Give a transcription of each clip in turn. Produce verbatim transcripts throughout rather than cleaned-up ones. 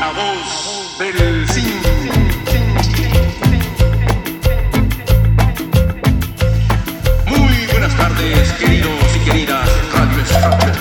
La voz del zinc. Muy buenas tardes, queridos y queridas radio escuchas.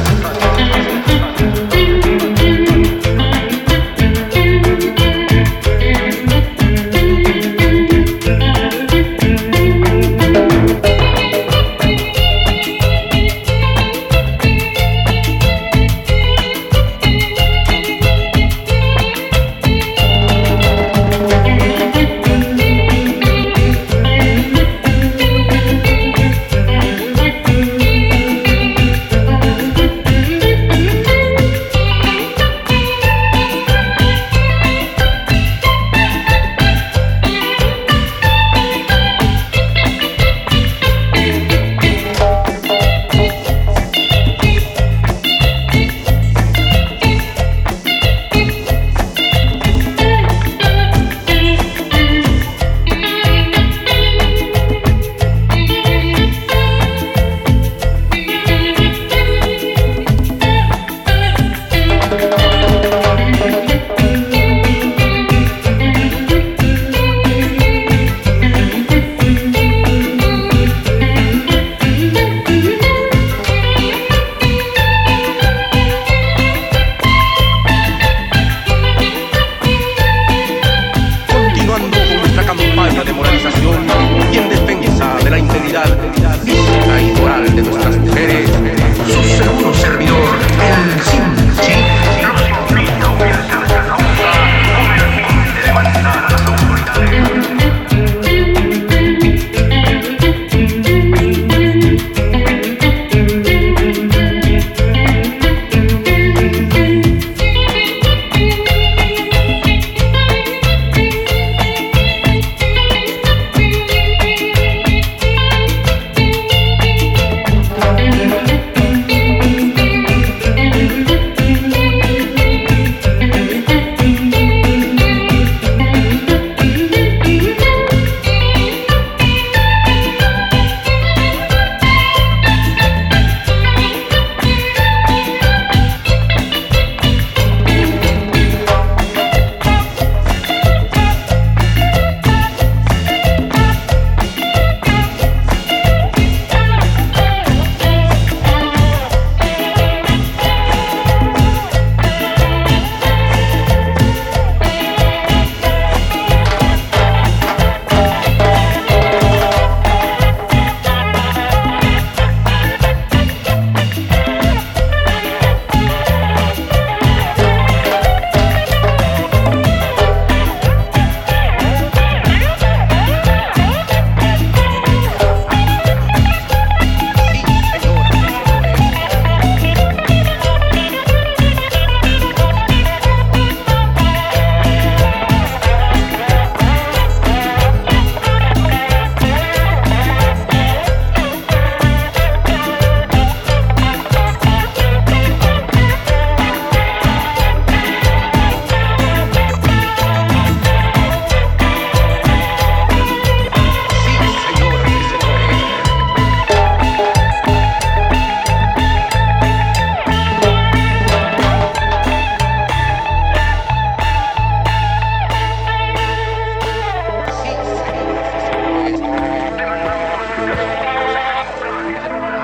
De moralización y en defensa de la integridad física y moral de nuestras mujeres, su segundo servidor, el Sinchi, los invita a unirse a nuestra causa con el fin de levantar a las autoridades.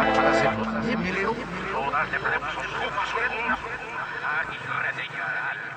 Todas le ponemos un poco suelta. Ay, señora.